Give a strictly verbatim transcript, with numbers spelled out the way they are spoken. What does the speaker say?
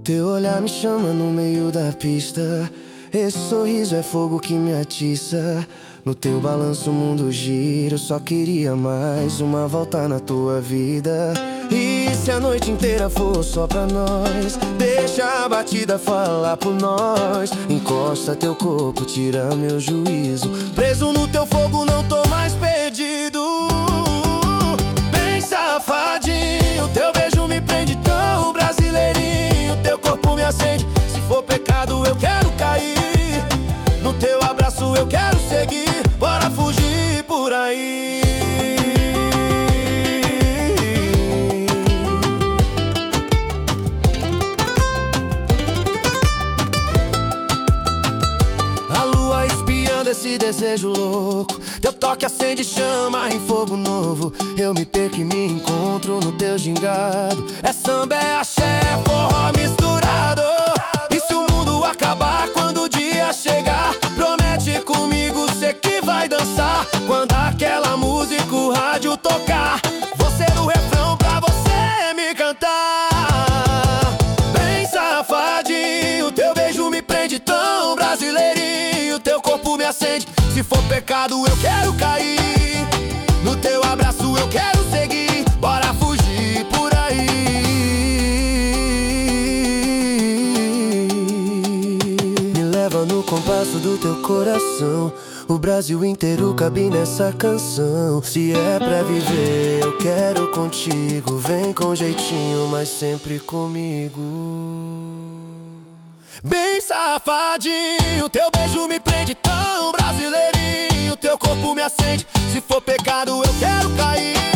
Teu olhar me chama no meio da pista. Esse sorriso é fogo que me atiça. No teu balanço o mundo gira. Eu só queria mais uma volta na tua vida. E se a noite inteira for só pra nós, deixa a batida falar por nós. Encosta teu corpo, tira meu juízo. Preso no teu fogo não tô mais perdido. Bem safadinho, teu beijo me prende tão brasileirinho. Teu corpo me acende, se for pecado eu quero cair. No teu abraço eu quero seguir. Bora fugir por aí. A lua espiando esse desejo louco. Teu toque acende chama em fogo novo. Eu me perco e me encontro no teu gingado. É samba, é axé, é forró misturado. E se o mundo acabar quando o dia chegar, promete comigo, cê que vai dançar. Quando aquela música o rádio tocar, vou ser o refrão pra você me cantar. Bem safadinho, teu beijo me prende tão brasileirinho. Teu corpo me acende, se for pecado eu quero cair. No teu abraço eu quero seguir. Bora fugir por aí. Me leva no compasso do teu coração. O Brasil inteiro cabe nessa canção. Se é pra viver, eu quero contigo. Vem com jeitinho, mas sempre comigo. Bem safadinho, teu beijo me prende tão brasileirinho. Teu corpo me acende, se for pecado eu quero cair.